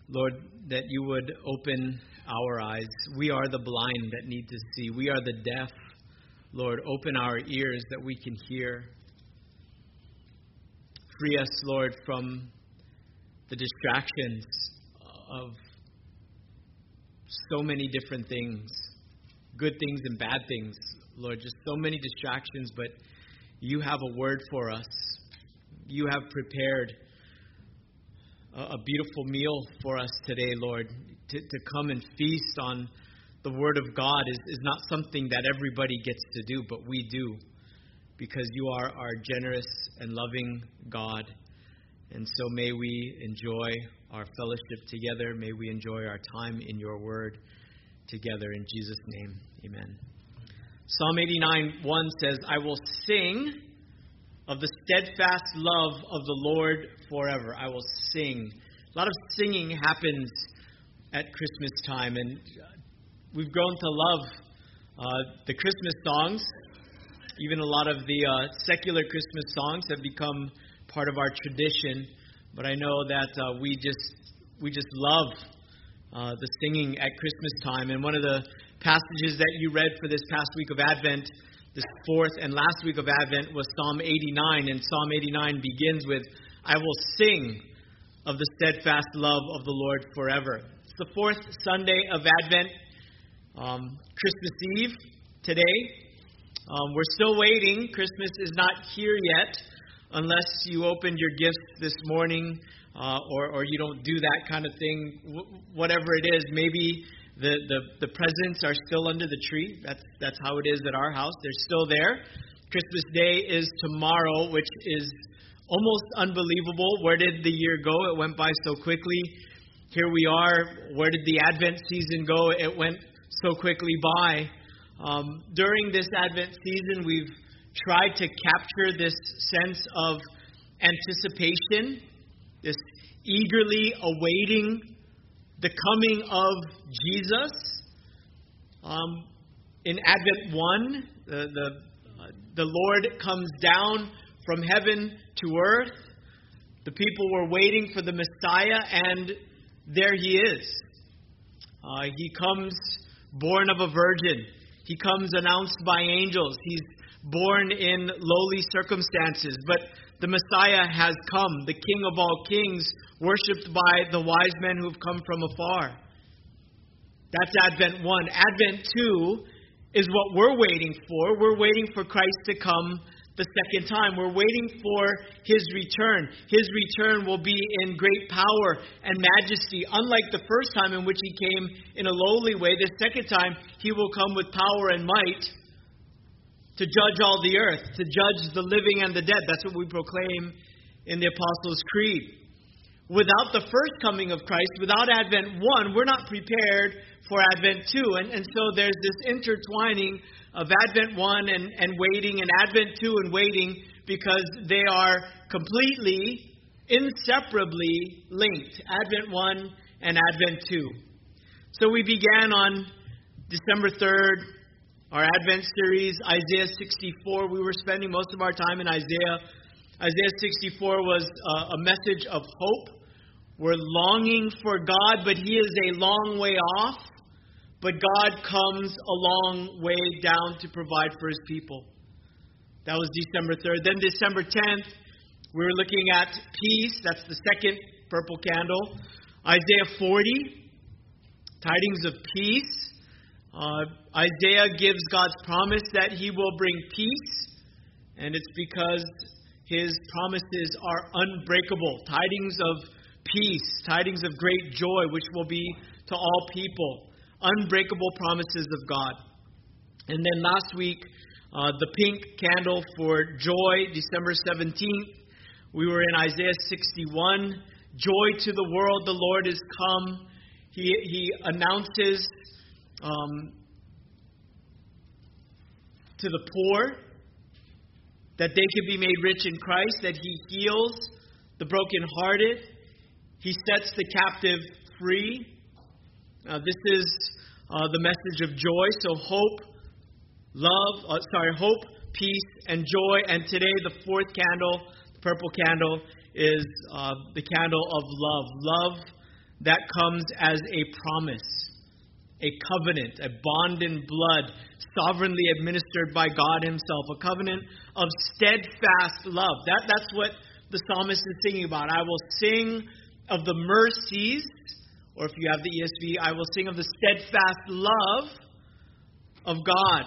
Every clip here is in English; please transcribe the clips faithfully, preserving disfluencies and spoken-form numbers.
Lord, that you would open our eyes. We are the blind that need to see. We are the deaf. Lord, open our ears that we can hear. Free us, Lord, from the distractions of so many different things, good things and bad things. Lord, just so many distractions, but you have a word for us. You have prepared a, a beautiful meal for us today, Lord. To, to come and feast on the word of God is, is not something that everybody gets to do, but we do, because you are our generous and loving God. And so may we enjoy our fellowship together. May we enjoy our time in your word together. In Jesus' name, amen. Psalm eighty-nine one says, I will sing of the steadfast love of the Lord forever. I will sing. A lot of singing happens at Christmas time, and we've grown to love uh, the Christmas songs. Even a lot of the uh, secular Christmas songs have become part of our tradition. But I know that uh, we just we just love uh, the singing at Christmas time. And one of the passages that you read for this past week of Advent, this fourth and last week of Advent, was Psalm eighty-nine. And Psalm eighty-nine begins with, I will sing of the steadfast love of the Lord forever. It's the fourth Sunday of Advent, um, Christmas Eve today. Um, we're still waiting. Christmas is not here yet, unless you opened your gifts this morning, uh, or, or you don't do that kind of thing. W- whatever it is, maybe the, the, the presents are still under the tree. That's that's how it is at our house. They're still there. Christmas Day is tomorrow, which is almost unbelievable. Where did the year go? It went by so quickly. Here we are. Where did the Advent season go? It went so quickly by. Um, during this Advent season, we've tried to capture this sense of anticipation, this eagerly awaiting the coming of Jesus. Um, in Advent one, the, the, uh, the Lord comes down from heaven to earth. The people were waiting for the Messiah, and there he is. Uh, he comes born of a virgin. He comes announced by angels. He's born in lowly circumstances. But the Messiah has come, the King of all kings, worshipped by the wise men who've come from afar. That's Advent one. Advent two is what we're waiting for. We're waiting for Christ to come the second time. We're waiting for his return. His return will be in great power and majesty. Unlike the first time in which he came in a lowly way, the second time he will come with power and might to judge all the earth, to judge the living and the dead. That's what we proclaim in the Apostles' Creed. Without the first coming of Christ, without Advent one, we're not prepared for Advent two. And, and so there's this intertwining of Advent one and, and waiting, and Advent two and waiting, because they are completely, inseparably linked. Advent one and Advent two. So we began on December third, our Advent series, Isaiah sixty-four. We were spending most of our time in Isaiah. Isaiah sixty-four was uh, a message of hope. We're longing for God, but he is a long way off. But God comes a long way down to provide for his people. That was December third. Then December tenth, we were looking at peace. That's the second purple candle. Isaiah forty, tidings of peace. Uh, Isaiah gives God's promise that he will bring peace. And it's because his promises are unbreakable. Tidings of peace, tidings of great joy, which will be to all people. Unbreakable promises of God. And then last week, uh, the pink candle for joy, December seventeenth, we were in Isaiah sixty-one. Joy to the world, the Lord is come. He, he announces um, to the poor that they can be made rich in Christ, that he heals the brokenhearted. He sets the captive free. Uh, this is uh, the message of joy. So hope, love, uh, sorry, hope, peace, and joy. And today, the fourth candle, the purple candle, is uh, the candle of love. Love that comes as a promise, a covenant, a bond in blood, sovereignly administered by God himself, a covenant of steadfast love. That, that's what the psalmist is singing about. I will sing of the mercies, or if you have the E S V, I will sing of the steadfast love of God.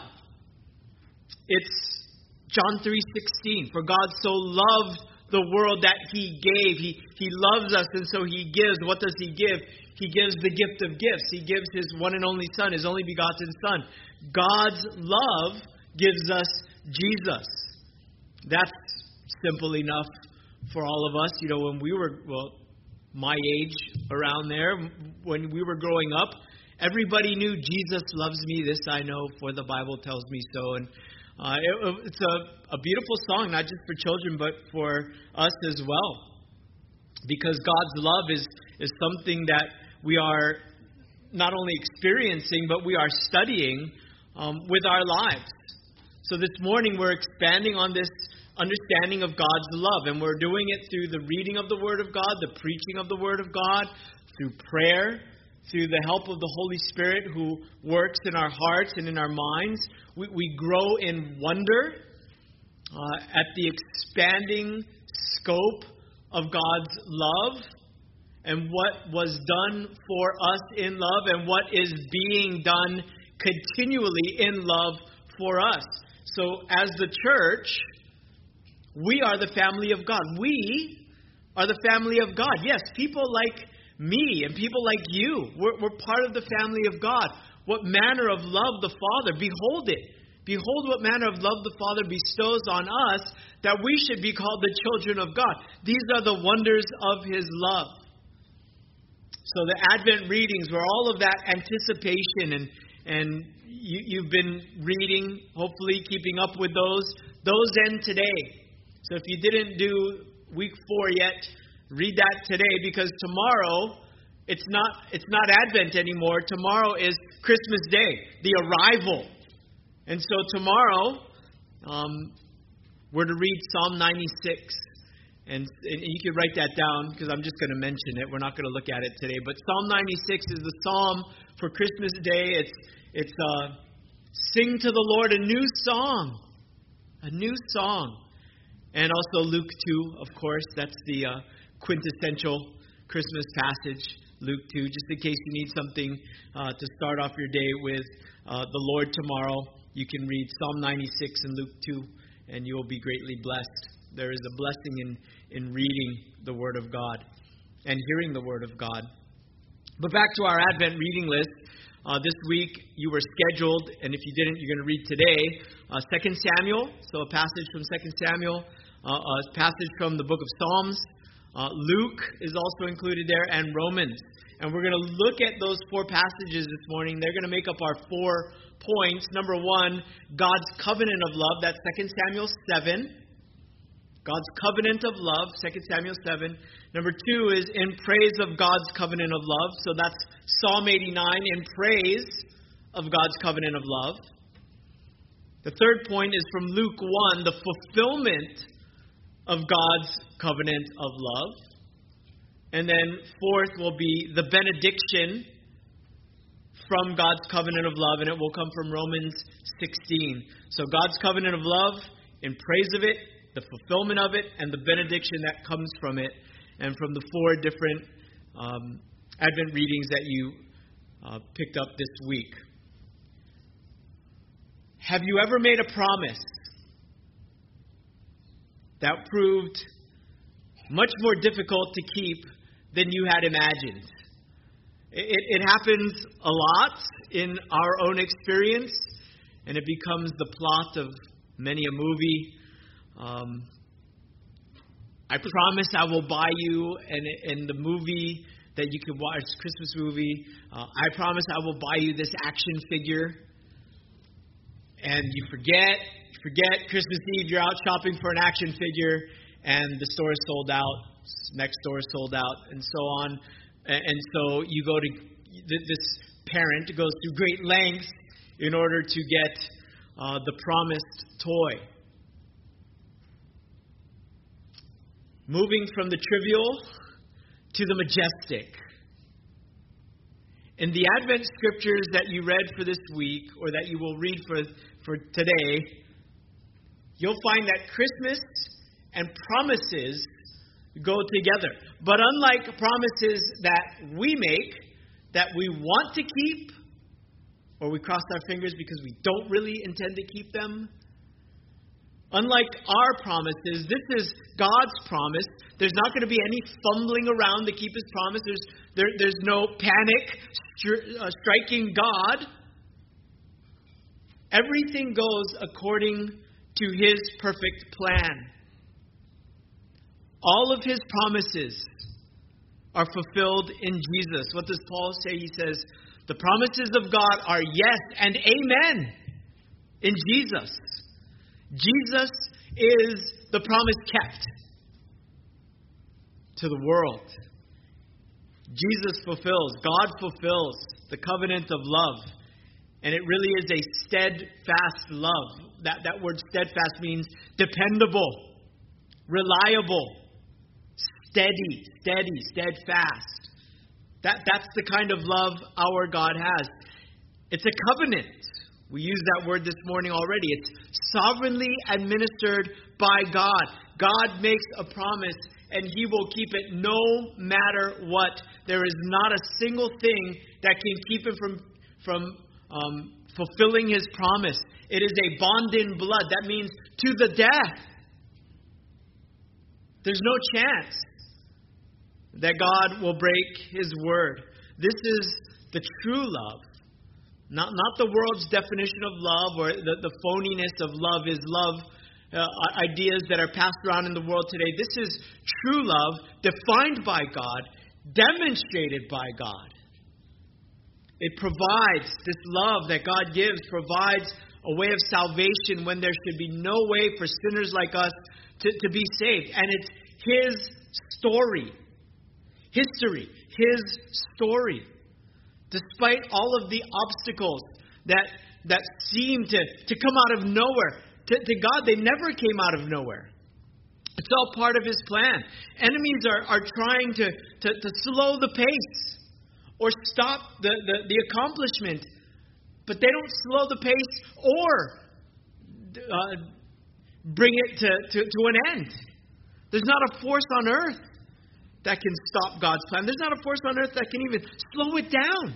It's John three sixteen. For God so loved the world that he gave. He, he loves us, and so he gives. What does he give? He gives the gift of gifts. He gives his one and only Son, his only begotten Son. God's love gives us Jesus. That's simple enough for all of us. You know, when we were, well, my age around there, when we were growing up, everybody knew Jesus loves me. This I know, for the Bible tells me so. And uh, it, it's a, a beautiful song, not just for children, but for us as well. Because God's love is, is something that we are not only experiencing, but we are studying um, with our lives. So this morning we're expanding on this understanding of God's love, and we're doing it through the reading of the Word of God, the preaching of the Word of God, through prayer, through the help of the Holy Spirit who works in our hearts and in our minds. We, we grow in wonder uh, at the expanding scope of God's love and what was done for us in love and what is being done continually in love for us. So as the church, we are the family of God. We are the family of God. Yes, people like me and people like you, we're, we're part of the family of God. What manner of love the Father, behold it. Behold what manner of love the Father bestows on us, that we should be called the children of God. These are the wonders of his love. So the Advent readings were all of that anticipation, and and you, you've been reading, hopefully keeping up with those. Those end today. So if you didn't do week four yet, read that today, because tomorrow it's not it's not Advent anymore. Tomorrow is Christmas Day, the arrival. And so tomorrow um, we're to read Psalm ninety-six. And, and you can write that down, because I'm just going to mention it. We're not going to look at it today. But Psalm ninety-six is the psalm for Christmas Day. It's it's uh, sing to the Lord a new song, a new song. And also Luke two, of course. That's the uh, quintessential Christmas passage, Luke two. Just in case you need something uh, to start off your day with uh, the Lord tomorrow, you can read Psalm ninety-six and Luke two, and you will be greatly blessed. There is a blessing in, in reading the Word of God and hearing the Word of God. But back to our Advent reading list. Uh, this week you were scheduled, and if you didn't, you're going to read today, uh, Second Samuel, so a passage from Second Samuel, uh, a passage from the book of Psalms. Uh, Luke is also included there, and Romans. And we're going to look at those four passages this morning. They're going to make up our four points. Number one, God's covenant of love. That's Second Samuel seven. God's covenant of love, Second Samuel seven. Number two is in praise of God's covenant of love. So that's Psalm eighty-nine, in praise of God's covenant of love. The third point is from Luke one, the fulfillment of God's covenant of love. And then fourth will be the benediction from God's covenant of love, and it will come from Romans sixteen. So God's covenant of love, in praise of it, the fulfillment of it, and the benediction that comes from it, and from the four different um, Advent readings that you uh, picked up this week. Have you ever made a promise that proved much more difficult to keep than you had imagined? It, it happens a lot in our own experience, and it becomes the plot of many a movie. Um, I promise I will buy you, and in the movie that you can watch, Christmas movie, uh, I promise I will buy you this action figure. And you forget, you forget Christmas Eve, you're out shopping for an action figure, and the store is sold out, next store is sold out, and so on. And so you go to, this parent goes through great lengths in order to get uh, the promised toy. Moving from the trivial to the majestic. In the Advent scriptures that you read for this week, or that you will read for, for today, you'll find that Christmas and promises go together. But unlike promises that we make, that we want to keep, or we cross our fingers because we don't really intend to keep them, unlike our promises, this is God's promise. There's not going to be any fumbling around to keep His promise. There's, there, there's no panic stri- uh, striking God. Everything goes according to His perfect plan. All of His promises are fulfilled in Jesus. What does Paul say? He says, the promises of God are yes and amen in Jesus. Jesus is the promise kept to the world. Jesus fulfills, God fulfills the covenant of love. And it really is a steadfast love. That, that word steadfast means dependable, reliable, steady, steady, steadfast. That, that's the kind of love our God has. It's a covenant. We used that word this morning already. It's sovereignly administered by God. God makes a promise and He will keep it no matter what. There is not a single thing that can keep Him from, from um, fulfilling His promise. It is a bond in blood. That means to the death. There's no chance that God will break His word. This is the true love. Not, not the world's definition of love, or the, the phoniness of love is love uh, ideas that are passed around in the world today. This is true love, defined by God, demonstrated by God. It provides, this love that God gives provides a way of salvation when there should be no way for sinners like us to, to be saved. And it's His story, history, His story. Despite all of the obstacles that that seem to, to come out of nowhere, to, to God, they never came out of nowhere. It's all part of His plan. Enemies are, are trying to, to, to slow the pace or stop the, the, the accomplishment, but they don't slow the pace or uh, bring it to, to, to an end. There's not a force on earth that can stop God's plan. There's not a force on earth that can even slow it down.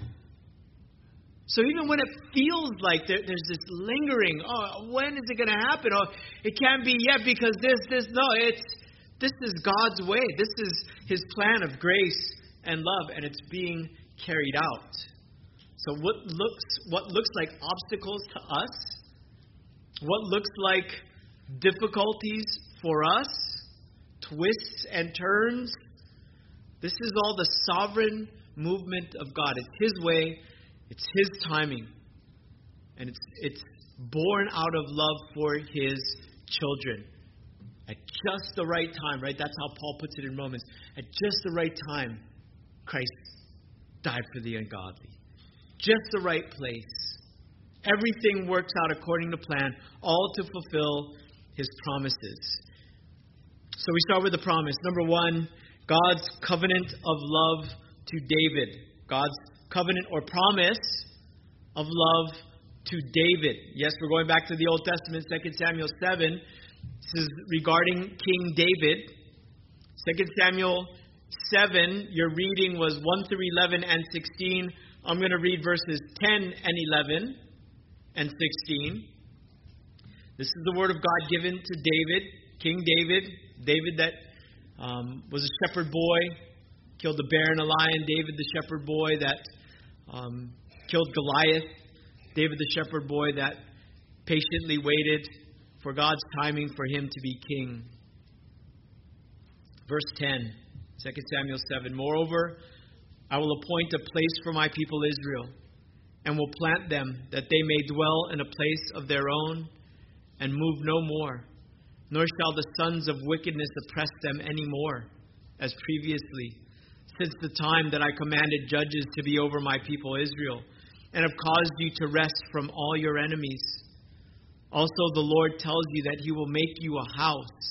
So even when it feels like there, there's this lingering, oh, when is it going to happen? Oh, it can't be yet because this, this, no, it's this is God's way. This is His plan of grace and love, and it's being carried out. So what looks what looks like obstacles to us, what looks like difficulties for us, twists and turns, this is all the sovereign movement of God. It's His way. It's His timing. And it's it's born out of love for His children. At just the right time, right? That's how Paul puts it in Romans. At just the right time, Christ died for the ungodly. Just the right place. Everything works out according to plan, all to fulfill His promises. So we start with the promise. Number one, God's covenant of love to David. God's covenant or promise of love to David. Yes, we're going back to the Old Testament, Second Samuel seven. This is regarding King David. Second Samuel seven, your reading was one through eleven and sixteen. I'm going to read verses ten and eleven and sixteen. This is the word of God given to David, King David. David that um, was a shepherd boy, killed a bear and a lion. David the shepherd boy that um, killed Goliath. David the shepherd boy that patiently waited for God's timing for him to be king. Verse ten, Second Samuel seven. Moreover, I will appoint a place for my people Israel, and will plant them, that they may dwell in a place of their own, and move no more. Nor shall the sons of wickedness oppress them any more, as previously, since the time that I commanded judges to be over my people Israel, and have caused you to rest from all your enemies. Also the Lord tells you that He will make you a house,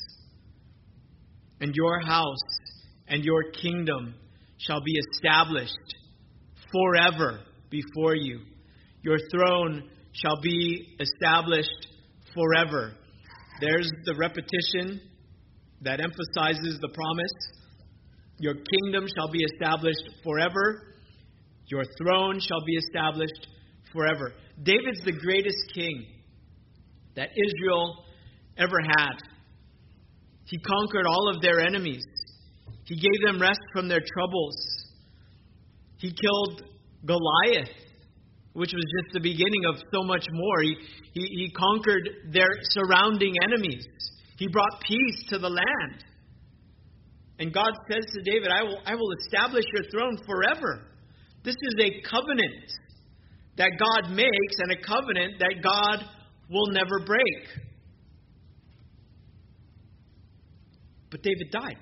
and your house and your kingdom shall be established forever before you. Your throne shall be established forever. There's the repetition that emphasizes the promise. Your kingdom shall be established forever. Your throne shall be established forever. David's the greatest king that Israel ever had. He conquered all of their enemies. He gave them rest from their troubles. He killed Goliath, which was just the beginning of so much more. He, he, he conquered their surrounding enemies. He brought peace to the land. And God says to David, I will, I will establish your throne forever. This is a covenant that God makes and a covenant that God will never break. But David died.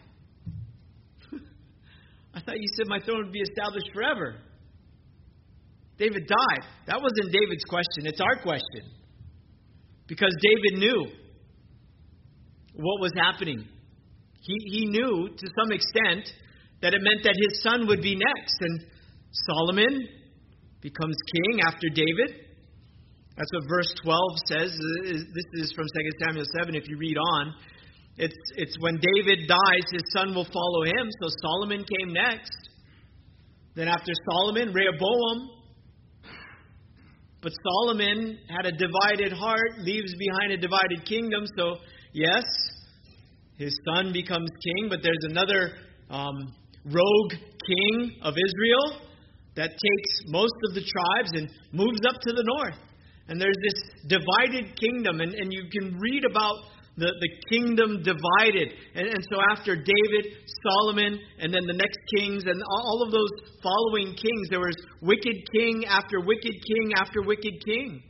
I thought you said my throne would be established forever. David died. That wasn't David's question. It's our question. Because David knew what was happening. He, he knew to some extent that it meant that his son would be next. And Solomon becomes king after David. That's what verse twelve says. This is from Second Samuel seven if you read on. It's, it's when David dies, his son will follow him. So Solomon came next. Then after Solomon, Rehoboam. But Solomon had a divided heart, leaves behind a divided kingdom. So, yes, his son becomes king, but there's another um, rogue king of Israel that takes most of the tribes and moves up to the north. And there's this divided kingdom, and, and you can read about the, the kingdom divided. And, and so after David, Solomon, and then the next kings, and all of those following kings, there was wicked king after wicked king after wicked king.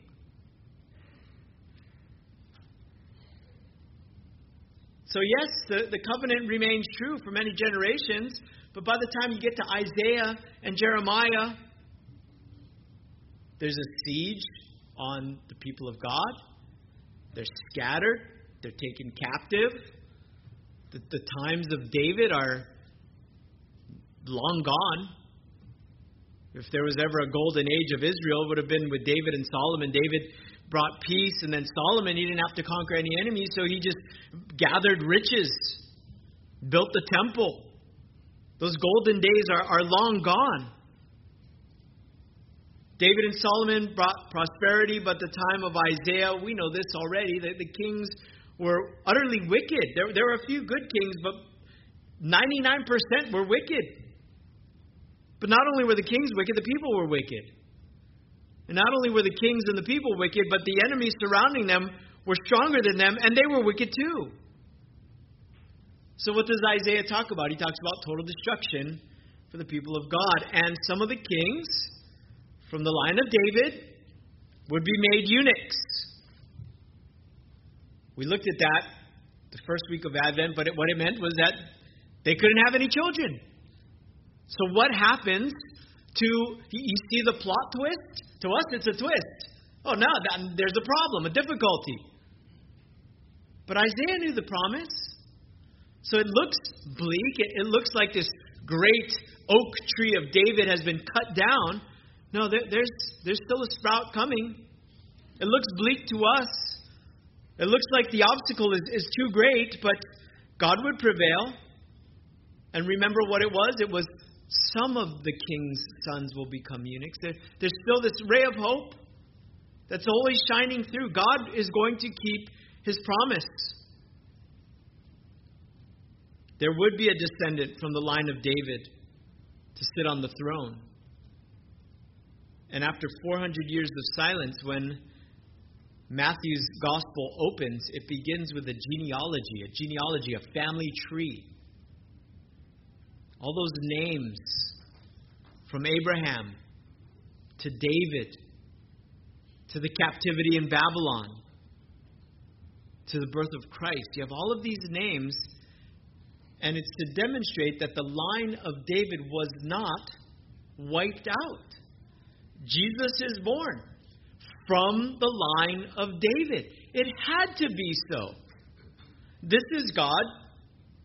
So yes, the, the covenant remains true for many generations, but by the time you get to Isaiah and Jeremiah, there's a siege on the people of God. They're scattered. They're taken captive. The, the times of David are long gone. If there was ever a golden age of Israel, it would have been with David and Solomon. David brought peace, and then Solomon, he didn't have to conquer any enemies, so he just gathered riches, built the temple. Those golden days are, are long gone. David and Solomon brought prosperity, but the time of Isaiah, we know this already, that the kings were utterly wicked. There, there were a few good kings, but ninety-nine percent were wicked. But not only were the kings wicked, the people were wicked. And not only were the kings and the people wicked, but the enemies surrounding them were stronger than them, and they were wicked too. So what does Isaiah talk about? He talks about total destruction for the people of God. And some of the kings from the line of David would be made eunuchs. We looked at that the first week of Advent, but it, what it meant was that they couldn't have any children. So what happens to, you see the plot twist? To us, it's a twist. Oh, no, that, there's a problem, a difficulty. But Isaiah knew the promise. So it looks bleak. It, it looks like this great oak tree of David has been cut down. No, there, there's, there's still a sprout coming. It looks bleak to us. It looks like the obstacle is, is too great, but God would prevail. And remember what it was? It was some of the king's sons will become eunuchs. There, there's still this ray of hope that's always shining through. God is going to keep his promise. There would be a descendant from the line of David to sit on the throne. And after four hundred years of silence, when Matthew's gospel opens, it begins with a genealogy, a genealogy, a family tree. All those names from Abraham to David to the captivity in Babylon to the birth of Christ. You have all of these names, and it's to demonstrate that the line of David was not wiped out. Jesus is born from the line of David. It had to be so. This is God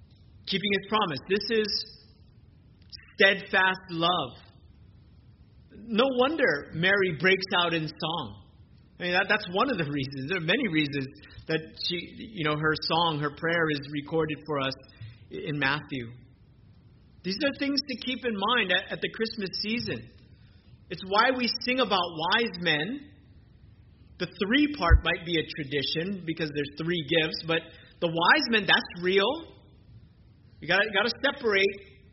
keeping his promise. This is steadfast love. no wonder Mary breaks out in song. I mean, that, that's one of the reasons. There are many reasons that she, you know, her song, her prayer is recorded for us in Matthew. These are things to keep in mind at, at the Christmas season. It's why we sing about wise men. The three part might be a tradition because there's three gifts, but the wise men, that's real. You got got to separate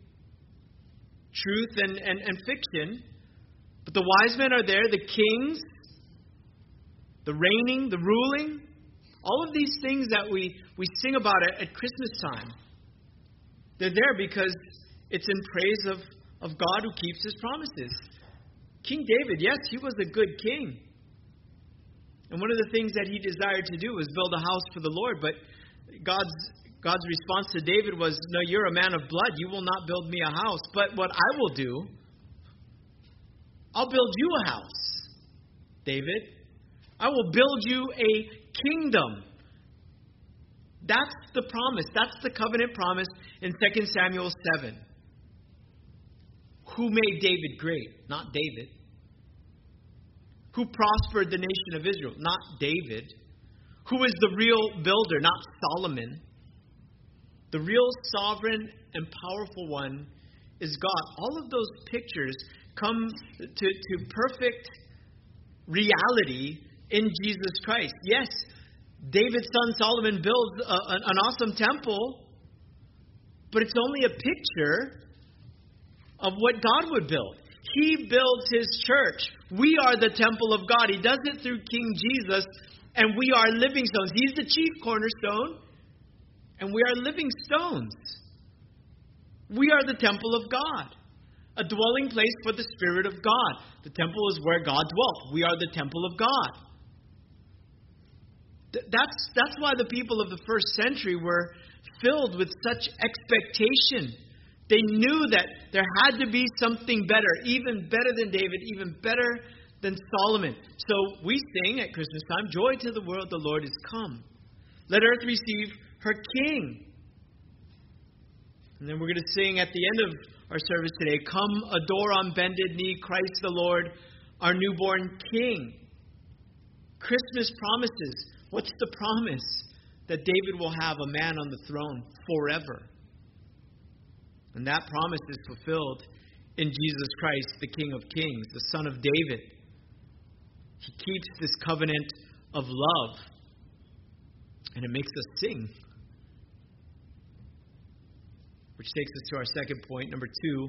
truth and, and, and fiction. But the wise men are there, the kings, the reigning, the ruling, all of these things that we, we sing about at, at Christmas time. They're there because it's in praise of, of God who keeps his promises. King David, yes, he was a good king. And one of the things that he desired to do was build a house for the Lord. But God's God's response to David was, no, you're a man of blood. You will not build me a house. But what I will do, I'll build you a house, David. I will build you a kingdom. That's the promise. That's the covenant promise in Second Samuel seven. Who made David great? Not David. Who prospered the nation of Israel? Not David. Who is the real builder? Not Solomon. The real sovereign and powerful one is God. All of those pictures come to, to perfect reality in Jesus Christ. Yes, David's son Solomon builds a, an awesome temple, but it's only a picture of what God would build. He builds his church. We are the temple of God. He does it through King Jesus, and we are living stones. He's the chief cornerstone, and we are living stones. We are the temple of God, a dwelling place for the Spirit of God. The temple is where God dwelt. We are the temple of God. That's, that's why the people of the first century were filled with such expectation. They knew that there had to be something better, even better than David, even better than Solomon. So we sing at Christmas time, joy to the world, the Lord is come. Let earth receive her King. And then we're going to sing at the end of our service today, come adore on bended knee, Christ the Lord, our newborn King. Christmas promises. What's the promise? That David will have a man on the throne forever. And that promise is fulfilled in Jesus Christ, the King of Kings, the Son of David. He keeps this covenant of love. And it makes us sing. Which takes us to our second point, number two.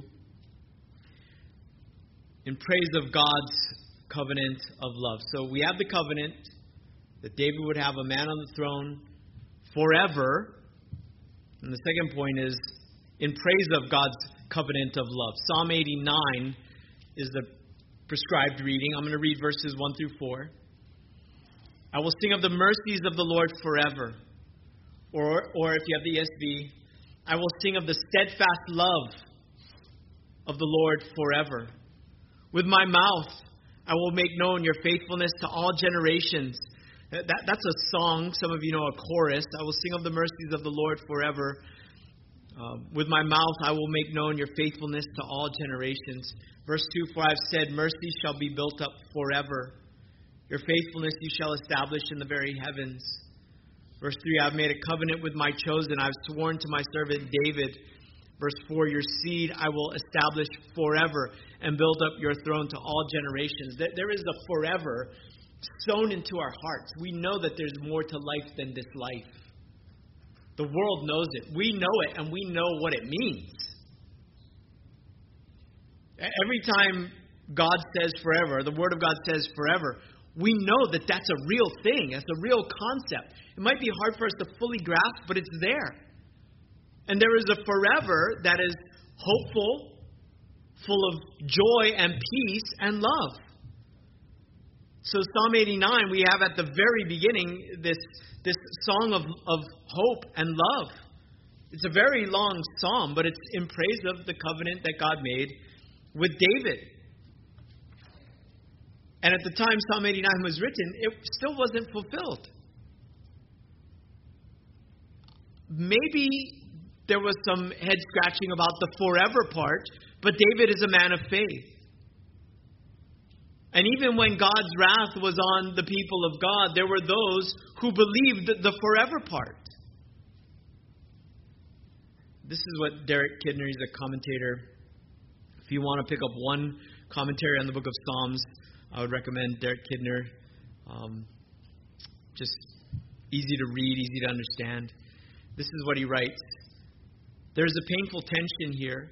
In praise of God's covenant of love. So we have the covenant that David would have a man on the throne forever. And the second point is in praise of God's covenant of love. Psalm eighty-nine is the prescribed reading. I'm going to read verses one through four. I will sing of the mercies of the Lord forever. Or, or if you have the E S V, I will sing of the steadfast love of the Lord forever. With my mouth, I will make known your faithfulness to all generations. That, that's a song. Some of you know a chorus. I will sing of the mercies of the Lord forever. Uh, with my mouth, I will make known your faithfulness to all generations. Verse two, for I have said, mercy shall be built up forever. Your faithfulness you shall establish in the very heavens. Verse three, I have made a covenant with my chosen. I have sworn to my servant David. Verse four, your seed I will establish forever and build up your throne to all generations. There is a forever sown into our hearts. We know that there's more to life than this life. The world knows it. We know it, and we know what it means. Every time God says forever, the Word of God says forever, we know that that's a real thing. It's a real concept. It might be hard for us to fully grasp, but it's there. And there is a forever that is hopeful, full of joy and peace and love. So Psalm eighty-nine, we have at the very beginning this, this song of, of hope and love. It's a very long psalm, but it's in praise of the covenant that God made with David. And at the time Psalm eighty-nine was written, it still wasn't fulfilled. Maybe there was some head scratching about the forever part, but David is a man of faith. And even when God's wrath was on the people of God, there were those who believed the forever part. This is what Derek Kidner, he's a commentator. If you want to pick up one commentary on the book of Psalms, I would recommend Derek Kidner. Um, just easy to read, easy to understand. This is what he writes. There's a painful tension here.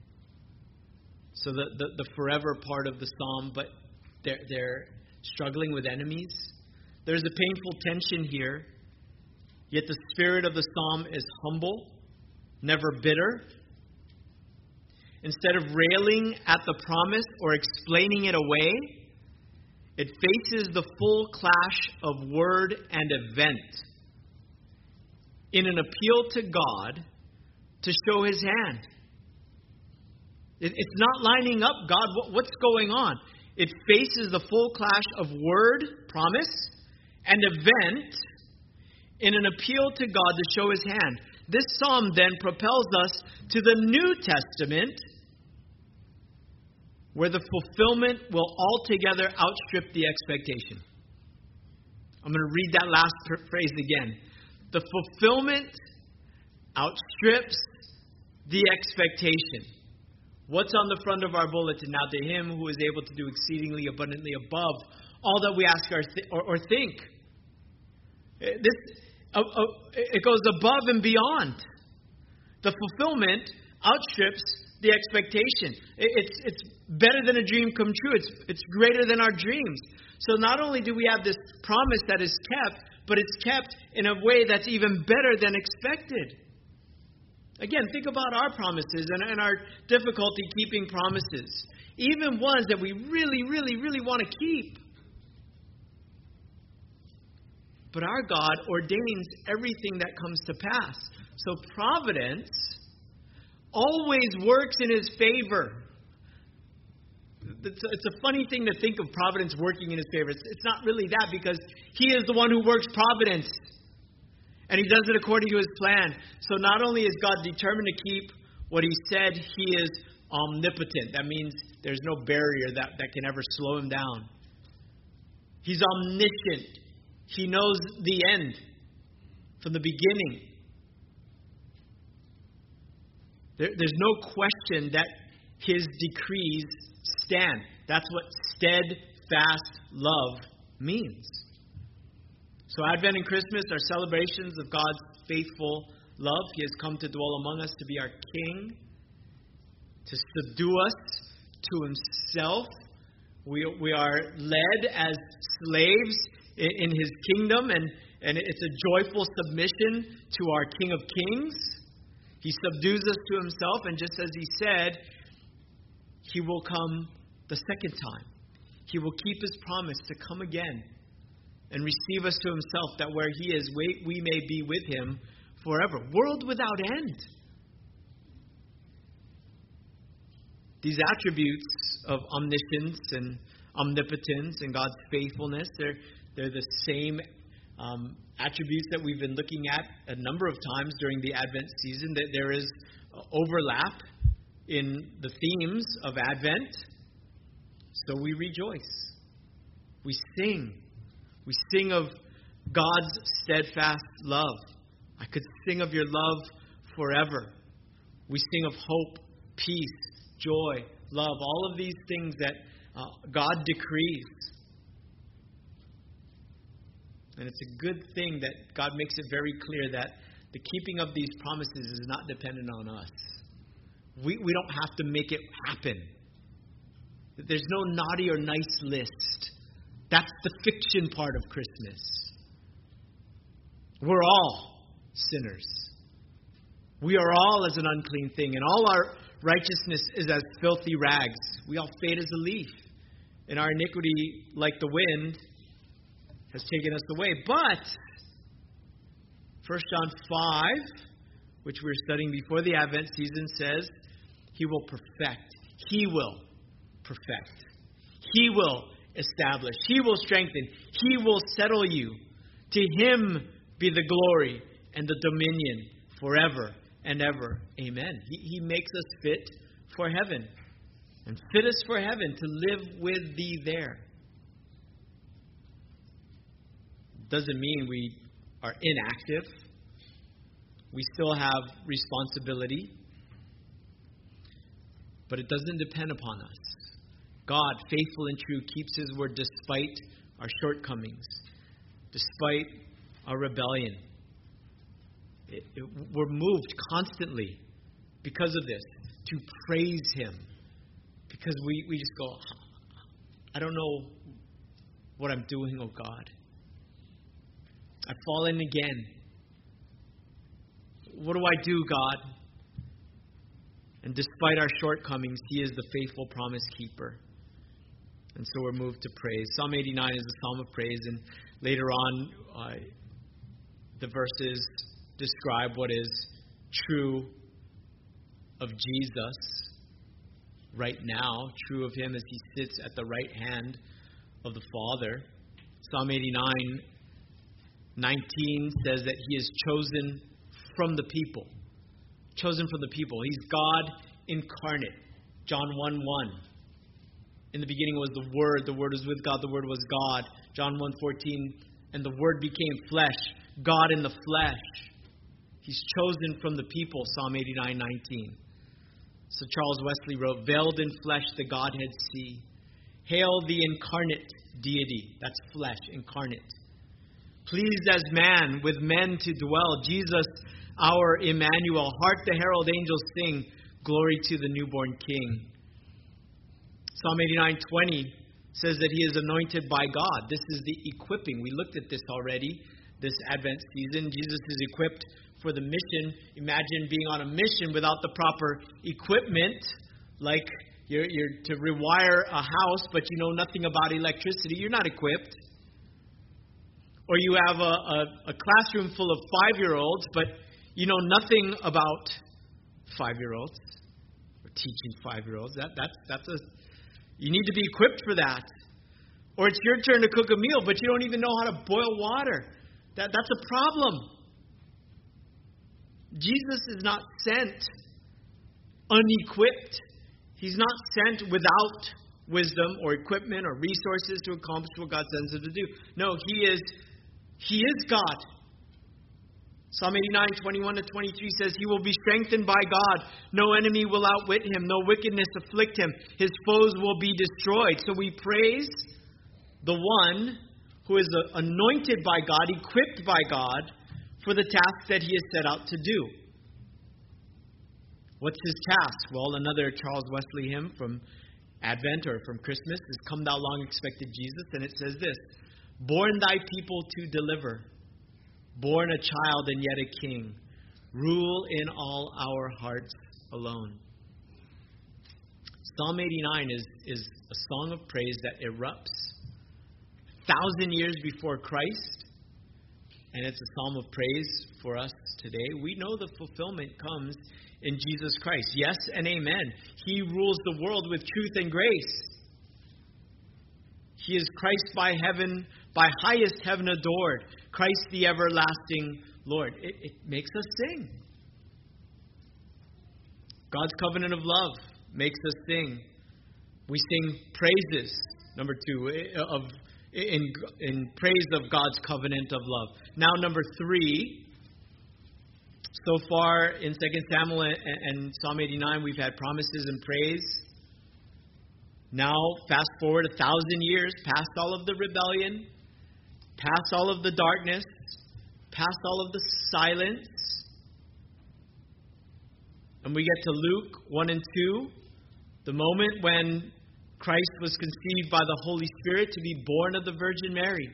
So the, the, the forever part of the psalm, but they're, they're struggling with enemies. There's a painful tension here. Yet the spirit of the psalm is humble, never bitter. Instead of railing at the promise or explaining it away, it faces the full clash of word and event in an appeal to God to show His hand. It, it's not lining up, God, what, what's going on? It faces the full clash of word, promise, and event in an appeal to God to show His hand. This psalm then propels us to the New Testament, where the fulfillment will altogether outstrip the expectation. I'm going to read that last phrase again. The fulfillment outstrips the expectation. What's on the front of our bulletin? Now to Him who is able to do exceedingly abundantly above all that we ask or, th- or, or think. This uh, uh, it goes above and beyond. The fulfillment outstrips the expectation. It, it's it's better than a dream come true. It's it's greater than our dreams. So not only do we have this promise that is kept, but it's kept in a way that's even better than expected. Again, think about our promises and, and our difficulty keeping promises. Even ones that we really, really, really want to keep. But our God ordains everything that comes to pass. So providence always works in His favor. It's a, it's a funny thing to think of providence working in His favor. It's, it's not really that, because He is the one who works providence. And He does it according to His plan. So not only is God determined to keep what He said, He is omnipotent. That means there's no barrier that, that can ever slow Him down. He's omniscient. He knows the end from the beginning. There, there's no question that His decrees stand. That's what steadfast love means. So Advent and Christmas are celebrations of God's faithful love. He has come to dwell among us to be our King, to subdue us to Himself. We, we are led as slaves in, in His kingdom, and, and it's a joyful submission to our King of Kings. He subdues us to Himself, and just as He said, He will come the second time. He will keep His promise to come again and receive us to Himself, that where He is, we, we may be with Him forever. World without end. These attributes of omniscience and omnipotence and God's faithfulness, they're, they're the same um, attributes that we've been looking at a number of times during the Advent season. That there is overlap in the themes of Advent. So we rejoice. We sing. We sing of God's steadfast love. I could sing of your love forever. We sing of hope, peace, joy, love, all of these things that uh, God decrees. And it's a good thing that God makes it very clear that the keeping of these promises is not dependent on us. We, we don't have to make it happen. There's no naughty or nice list. That's the fiction part of Christmas. We're all sinners. We are all as an unclean thing, and all our righteousness is as filthy rags. We all fade as a leaf, and our iniquity, like the wind, has taken us away. But First John five, which we were studying before the Advent season, says He will perfect. He will perfect. He will establish. He will strengthen. He will settle you. To Him be the glory and the dominion forever and ever. Amen. He, he makes us fit for heaven. and fit us for heaven to live with thee there. Doesn't mean we are inactive. We still have responsibility. But it doesn't depend upon us. God, faithful and true, keeps His word despite our shortcomings, despite our rebellion. It, it, we're moved constantly because of this to praise Him. Because we, we just go, I don't know what I'm doing, oh God. I've fallen again. What do I do, God? And despite our shortcomings, He is the faithful promise keeper. And so we're moved to praise. Psalm eighty-nine is a psalm of praise, and later on, uh, the verses describe what is true of Jesus right now, true of Him as He sits at the right hand of the Father. Psalm eighty-nine nineteen says that He is chosen from the people. Chosen from the people. He's God incarnate. John one one. In the beginning was the Word. The Word was with God. The Word was God. John one fourteen. And the Word became flesh. God in the flesh. He's chosen from the people. Psalm eighty-nine nineteen. So Charles Wesley wrote, veiled in flesh the Godhead see. Hail the incarnate deity. That's flesh, incarnate. Pleased as man with men to dwell. Jesus, our Emmanuel. Hark the herald angels sing. Glory to the newborn King. Psalm eighty-nine twenty says that He is anointed by God. This is the equipping. We looked at this already, this Advent season. Jesus is equipped for the mission. Imagine being on a mission without the proper equipment, like you're, you're to rewire a house, but you know nothing about electricity. You're not equipped. Or you have a, a, a classroom full of five-year-olds, but you know nothing about five-year-olds or teaching five-year-olds. That that's that's a you need to be equipped for that. Or it's your turn to cook a meal, but you don't even know how to boil water. That that's a problem. Jesus is not sent unequipped. He's not sent without wisdom or equipment or resources to accomplish what God sends Him to do. No, He is He is God. Psalm eighty-nine, twenty-one to twenty-three says, He will be strengthened by God. No enemy will outwit Him. No wickedness afflict Him. His foes will be destroyed. So we praise the one who is anointed by God, equipped by God, for the task that He is set out to do. What's His task? Well, another Charles Wesley hymn from Advent or from Christmas is Come Thou Long Expected Jesus, and it says this, Born Thy people to deliver, born a child and yet a king, rule in all our hearts alone. Psalm eighty-nine is, is a song of praise that erupts thousand years before Christ, and it's a psalm of praise for us today. We know the fulfillment comes in Jesus Christ. Yes and amen. He rules the world with truth and grace. He is Christ by heaven, by highest heaven adored. Christ the everlasting Lord. It, it makes us sing. God's covenant of love makes us sing. We sing praises, number two, of in, in praise of God's covenant of love. Now, number three, so far in Second Samuel and, and Psalm eighty-nine, we've had promises and praise. Now, fast forward a thousand years, past all of the rebellion, past all of the darkness, past all of the silence. And we get to Luke one and two, the moment when Christ was conceived by the Holy Spirit to be born of the Virgin Mary.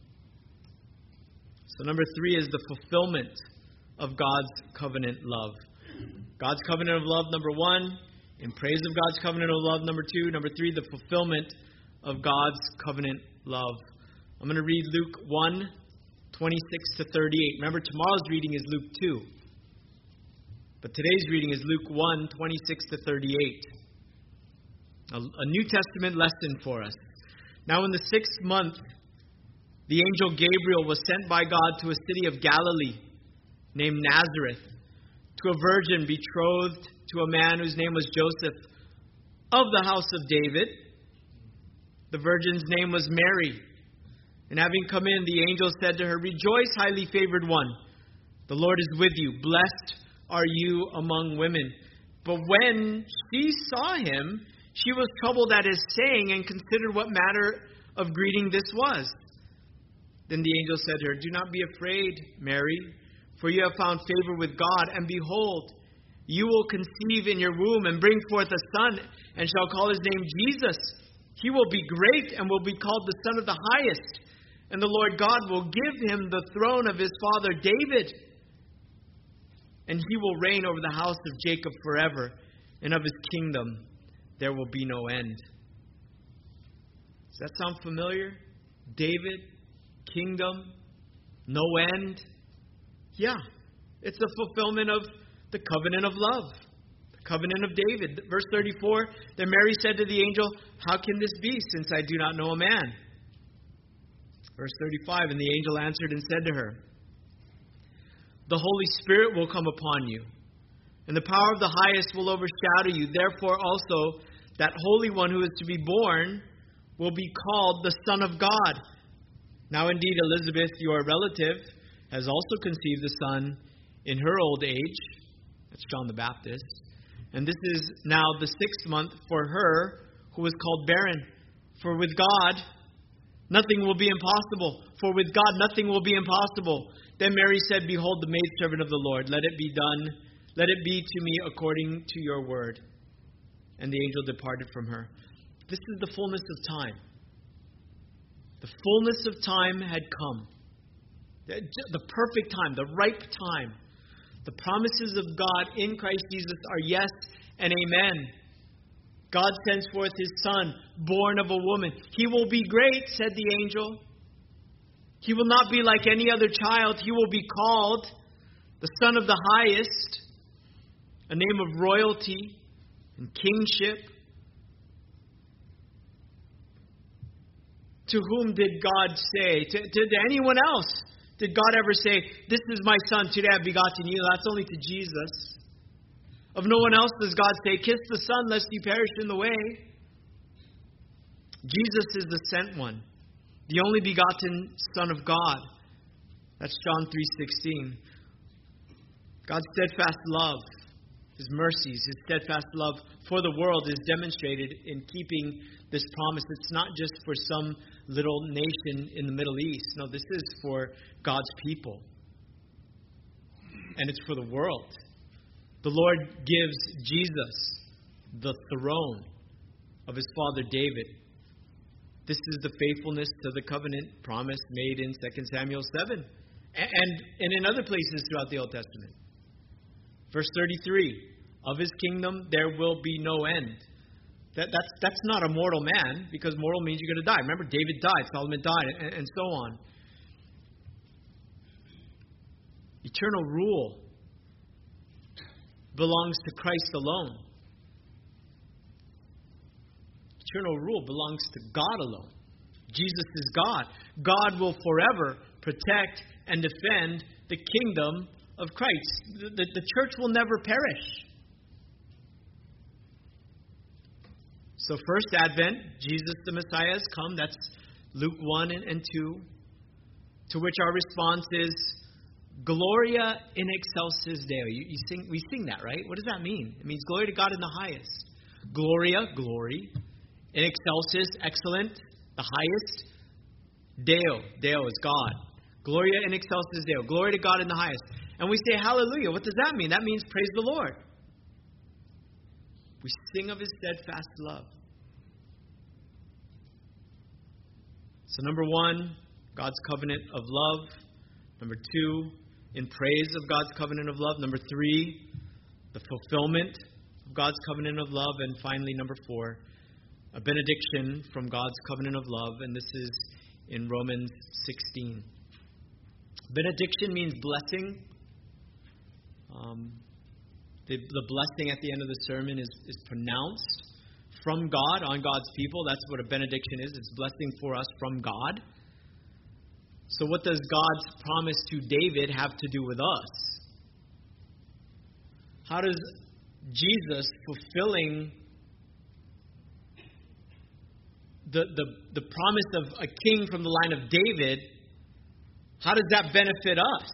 So number three is the fulfillment of God's covenant love. God's covenant of love, number one. In praise of God's covenant of love, number two. Number three, the fulfillment of God's covenant love. I'm going to read Luke one, twenty-six to thirty-eight. Remember, tomorrow's reading is Luke two. But today's reading is Luke one, twenty-six to thirty-eight. A, a New Testament lesson for us. Now in the sixth month, the angel Gabriel was sent by God to a city of Galilee named Nazareth, to a virgin betrothed to a man whose name was Joseph of the house of David. The virgin's name was Mary. And having come in, the angel said to her, Rejoice, highly favored one. The Lord is with you. Blessed are you among women. But when she saw him, she was troubled at his saying and considered what matter of greeting this was. Then the angel said to her, Do not be afraid, Mary, for you have found favor with God. And behold, you will conceive in your womb and bring forth a son, and shall call his name Jesus. He will be great and will be called the Son of the Highest. And the Lord God will give him the throne of his father David. And he will reign over the house of Jacob forever, and of his kingdom there will be no end. Does that sound familiar? David, kingdom, no end. Yeah, it's a fulfillment of the covenant of love, the covenant of David. Verse thirty-four, then Mary said to the angel, How can this be, since I do not know a man? Verse thirty-five, and the angel answered and said to her, The Holy Spirit will come upon you, and the power of the Highest will overshadow you. Therefore also that Holy One who is to be born will be called the Son of God. Now indeed Elizabeth, your relative, has also conceived a son in her old age. That's John the Baptist. And this is now the sixth month for her who was called barren. For with God nothing will be impossible. For with God nothing will be impossible. Then Mary said, Behold, the maidservant of the Lord. Let it be done. Let it be to me according to your word. And the angel departed from her. This is the fullness of time. The fullness of time had come. The perfect time, the ripe time. The promises of God in Christ Jesus are yes and amen. God sends forth his Son, born of a woman. He will be great, said the angel. He will not be like any other child. He will be called the Son of the Highest, a name of royalty and kingship. To whom did God say? To, to, to anyone else? Did God ever say, This is my Son, today I have begotten you? That's only to Jesus. Of no one else does God say, Kiss the Son, lest you perish in the way. Jesus is the sent one, the only begotten Son of God. That's John three sixteen. God's steadfast love, his mercies, his steadfast love for the world is demonstrated in keeping this promise. It's not just for some little nation in the Middle East. No, this is for God's people. And it's for the world. The Lord gives Jesus the throne of his father David. This is the faithfulness to the covenant promise made in Second Samuel seven. And, and in other places throughout the Old Testament. Verse thirty-three, of his kingdom there will be no end. That, that's, that's not a mortal man, because mortal means you're going to die. Remember, David died, Solomon died, and, and so on. Eternal rule belongs to Christ alone. Eternal rule belongs to God alone. Jesus is God. God will forever protect and defend the kingdom of Christ. The, the, the church will never perish. So first Advent, Jesus the Messiah has come. That's Luke one and, and two. To which our response is, Gloria in excelsis Deo. You, you sing, we sing that, right? What does that mean? It means glory to God in the highest. Gloria, glory. In excelsis, excellent, the highest. Deo, Deo is God. Gloria in excelsis Deo. Glory to God in the highest. And we say hallelujah. What does that mean? That means praise the Lord. We sing of his steadfast love. So number one, God's covenant of love. Number two, in praise of God's covenant of love. Number three, the fulfillment of God's covenant of love. And finally, number four, a benediction from God's covenant of love. And this is in Romans sixteen. Benediction means blessing. Um, the, the blessing at the end of the sermon is, is pronounced from God on God's people. That's what a benediction is. It's blessing for us from God. So what does God's promise to David have to do with us? How does Jesus fulfilling the, the, the promise of a king from the line of David, how does that benefit us?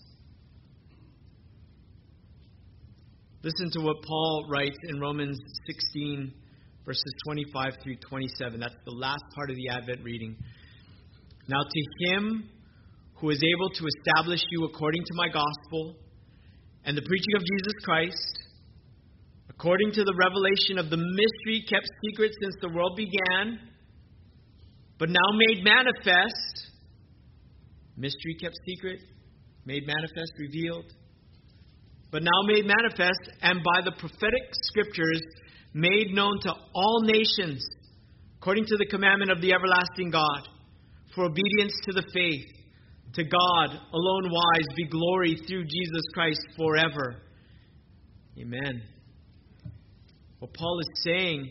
Listen to what Paul writes in Romans sixteen, verses twenty-five through twenty-seven. That's the last part of the Advent reading. Now to him who is able to establish you according to my gospel and the preaching of Jesus Christ, according to the revelation of the mystery kept secret since the world began, but now made manifest. Mystery kept secret, made manifest, revealed. But now made manifest, and by the prophetic scriptures made known to all nations, according to the commandment of the everlasting God, for obedience to the faith. To God alone wise be glory through Jesus Christ forever. Amen. What Paul is saying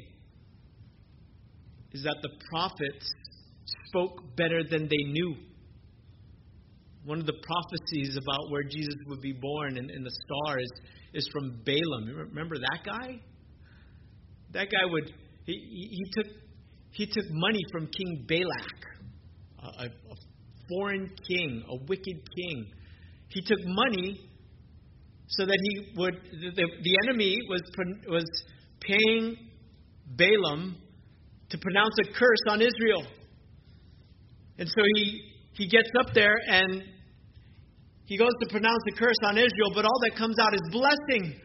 is that the prophets spoke better than they knew. One of the prophecies about where Jesus would be born in, in the star is, is from Balaam. You remember that guy? That guy would he, he, he took he took money from King Balak, a, a foreign king, a wicked king. He took money so that he would the, the enemy was was paying Balaam to pronounce a curse on Israel. And so he he gets up there and he goes to pronounce a curse on Israel, but all that comes out is blessing.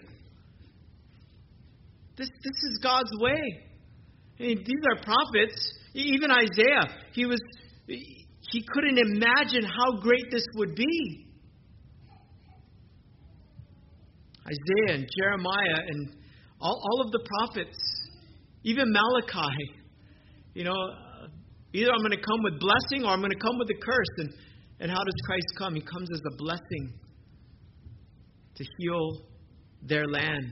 This this is God's way. I mean, these are prophets. Even Isaiah, he was he couldn't imagine how great this would be. Isaiah and Jeremiah and all, all of the prophets, even Malachi, you know, either I'm going to come with blessing or I'm going to come with a curse. And, and how does Christ come? He comes as a blessing to heal their land.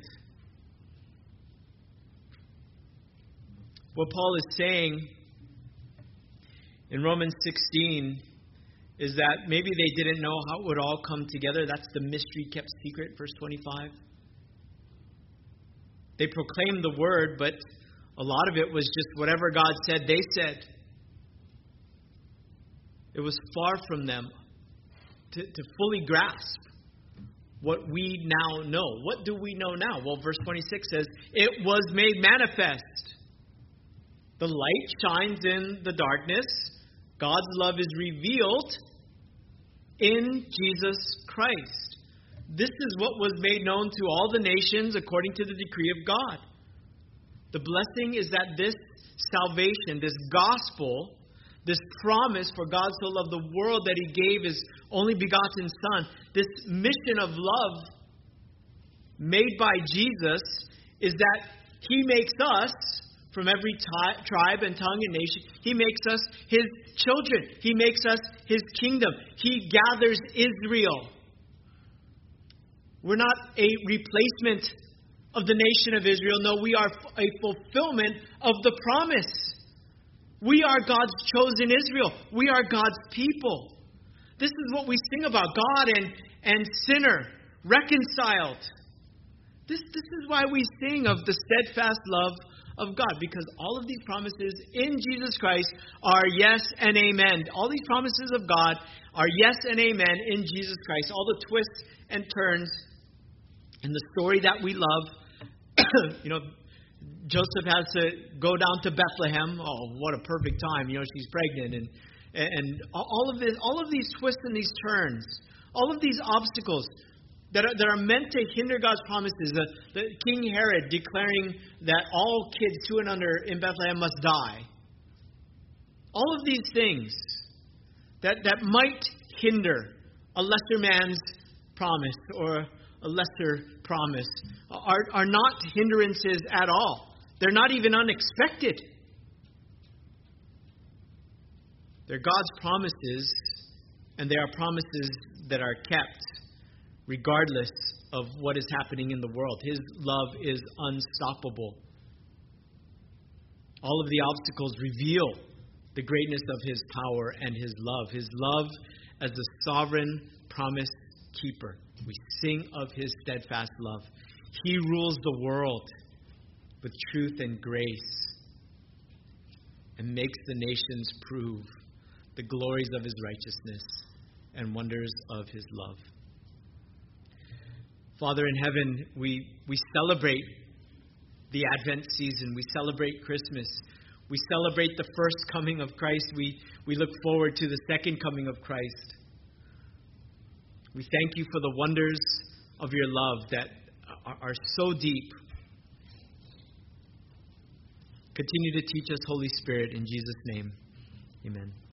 What Paul is saying in Romans sixteen is that maybe they didn't know how it would all come together. That's the mystery kept secret, verse twenty-five. They proclaimed the word, but a lot of it was just whatever God said, they said. It was far from them to, to fully grasp what we now know. What do we know now? Well, verse twenty-six says, it was made manifest. The light shines in the darkness. God's love is revealed in Jesus Christ. This is what was made known to all the nations according to the decree of God. The blessing is that this salvation, this gospel, this promise for God so loved the world that He gave His only begotten Son, this mission of love made by Jesus is that He makes us, from every t- tribe and tongue and nation, He makes us His children. He makes us His kingdom. He gathers Israel. We're not a replacement of the nation of Israel. No, we are a fulfillment of the promise. We are God's chosen Israel. We are God's people. This is what we sing about, God and, and sinner reconciled. This, this is why we sing of the steadfast love of God, because all of these promises in Jesus Christ are yes and amen. All these promises of God are yes and amen in Jesus Christ. All the twists and turns in the story that we love. You know, Joseph has to go down to Bethlehem. Oh, what a perfect time. You know, she's pregnant. And, and all of this, all of these twists and these turns, all of these obstacles that are, that are meant to hinder God's promises. The, the King Herod declaring that all kids two and under in Bethlehem must die. All of these things that, that might hinder a lesser man's promise or a lesser promise are, are not hindrances at all. They're not even unexpected. They're God's promises, and they are promises that are kept regardless of what is happening in the world. His love is unstoppable. All of the obstacles reveal the greatness of His power and His love. His love as the sovereign promise keeper. We sing of His steadfast love. He rules the world with truth and grace. and makes the nations prove the glories of his righteousness and wonders of his love. Father in heaven, we, we celebrate the Advent season. We celebrate Christmas. We celebrate the first coming of Christ. We, we look forward to the second coming of Christ. We thank you for the wonders of your love that are, are so deep. Continue to teach us, Holy Spirit, in Jesus' name. Amen.